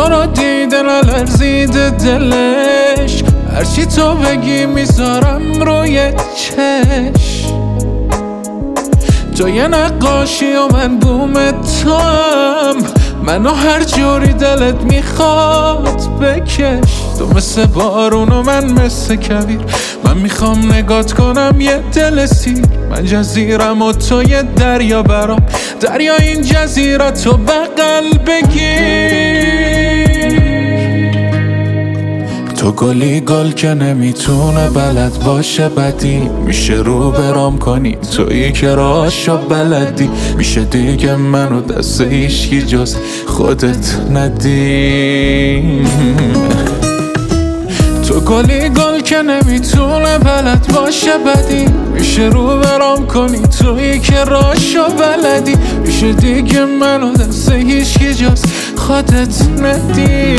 تو رو دیده نلرزیده دلش، هرچی تو بگی میذارم روی چش. تو یه نقاشی و من بوم تو هم، منو هر جوری دلت میخواد بکش. تو مثل بارون و من مثل کویر، من میخوام نگات کنم یه دل سیر. من جزیرم و تو یه دریا برام، دریا این جزیره تو بغل بگیر. تو گلی گل که نمیتونه بلد باشه بدی، میشه رو برام کنی تویی که راشو بلدی. میشه دیگه منو دست هیچکی جز خودت ندی. تو گلی گل که نمیتونه بلد باشه بدی، میشه رو برام کنی تویی که راشو بلدی. میشه دیگه منو دست هیچکی جز خودت ندی.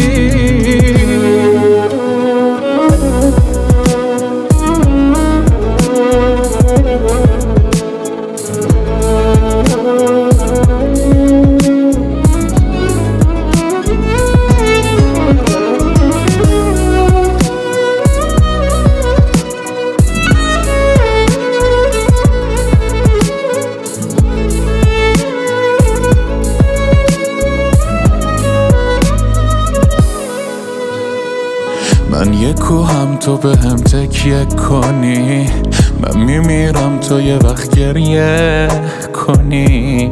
من یه کوهم تو به هم تکیه کنی، من میمیرم تو یه وقت گریه کنی.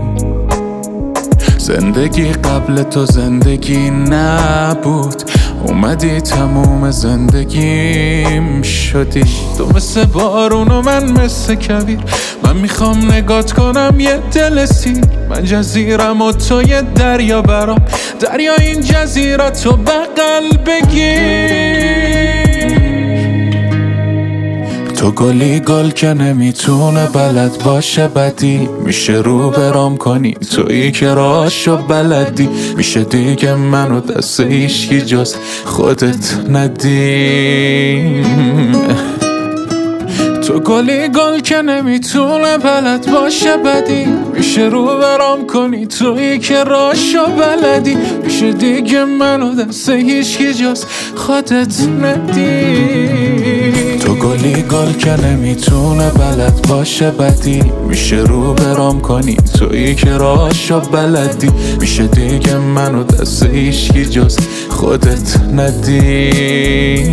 زندگی قبل تو زندگی نبود، اومدی تموم زندگیم شدی. تو مثل بارون و من مثل کویر، من میخوام نگات کنم یه دل سیر. من جزیرم و تو یه دریا برام، دریا این جزیره تو بغل بگیر. تو گلی گل که نمیتونه بلد باشه بدی، میشه رو برام کنی تویی که راشو بلدی. میشه دیگه منو دست هیچکی جز خودت ندی. تو گلی گل که نمیتونه بلد باشه بدی، میشه رو برام کنی تویی که راشو بلدی. میشه دیگه منو دست هیچکی جز خودت ندی. تو گلی گل که نمیتونه بلد باشه بدی، میشه رو برام کنی تویی که راشو بلدی. میشه دیگه منو دست هیچکی جز خودت ندی.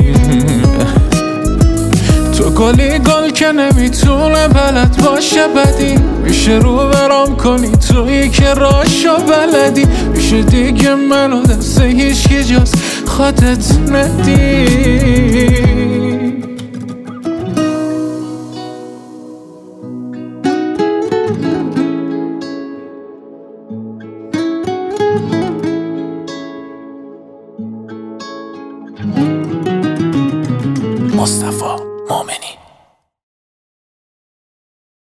تو گلی گل که نمیتونه بلد باشه بدی، میشه رو برام کنی تویی که راشو بلدی. میشه دیگه منو دست هیچکی جز خودت ندی. مصطفی مومنی.